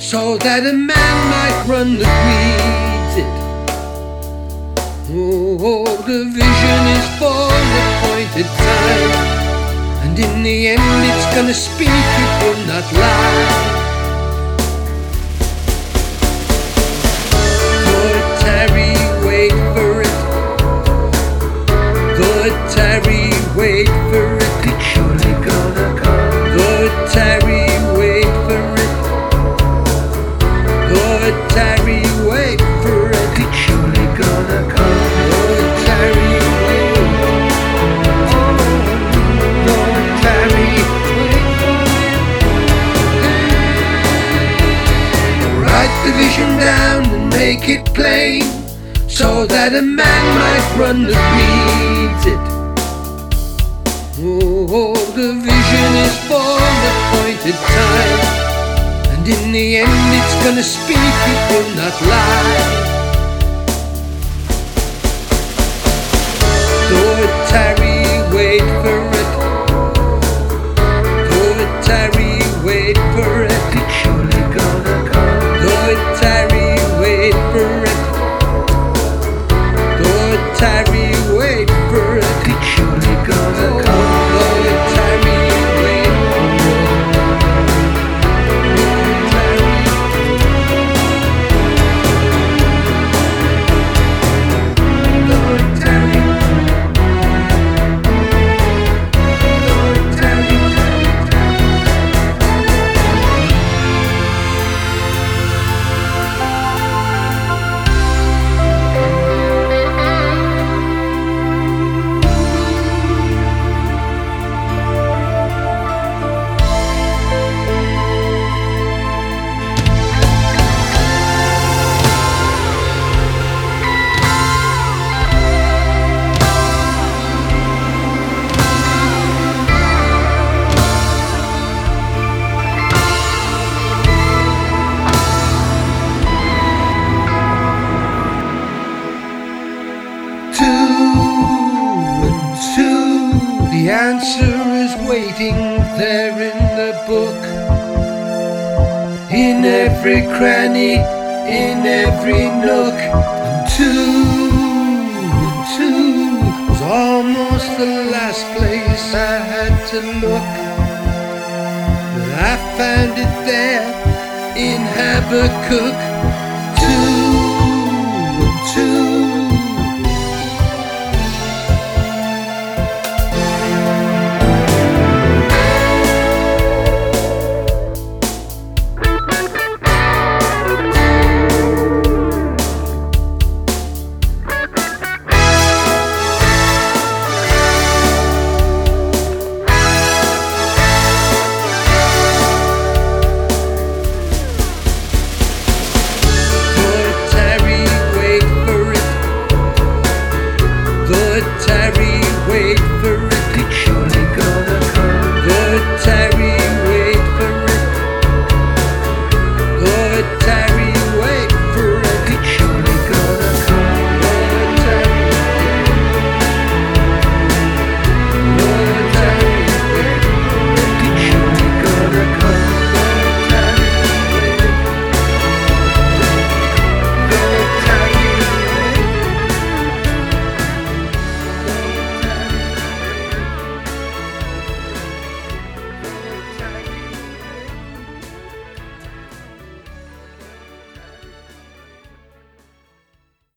so that a man might run that reads it. Oh, the vision is for the appointed time, and in the end it's gonna speak, it will not lie. Good Terry, wait for it. Good Terry, wait for it. It's surely gonna come. Good Terry, wait for it. Good Terry, wait for it. It's surely gonna come. Good Terry, wait. Good Terry, wait for it. Write the vision down and make it plain, so that a man might run that reads it. Oh, the vision is for the appointed time, and in the end it's gonna speak, it will not lie. Good Terry, wait for it. Good Terry, wait for it. It's surely gonna come. Good Terry, wait for it. Good Terry, wait for it. It's surely gonna come. Good Terry, wait for it. Good Terry. Good Terry. The answer is waiting there in the book, in every cranny, in every nook. And two was almost the last place I had to look, but I found it there in Habakkuk.